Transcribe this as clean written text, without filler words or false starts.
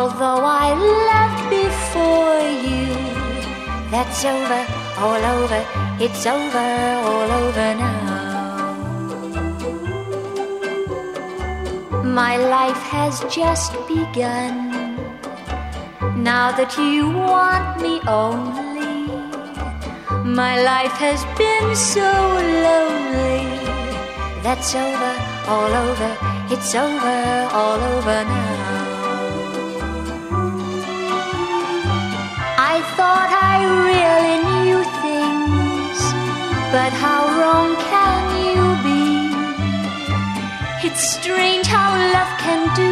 Although I loved before you, that's over, all over, it's over, all over now. My life has just begun, now that you want me only. My life has been so lonely, that's over, all over, it's over, all over now. I thought I really knew things, but how wrong can you be? It's strange how love can do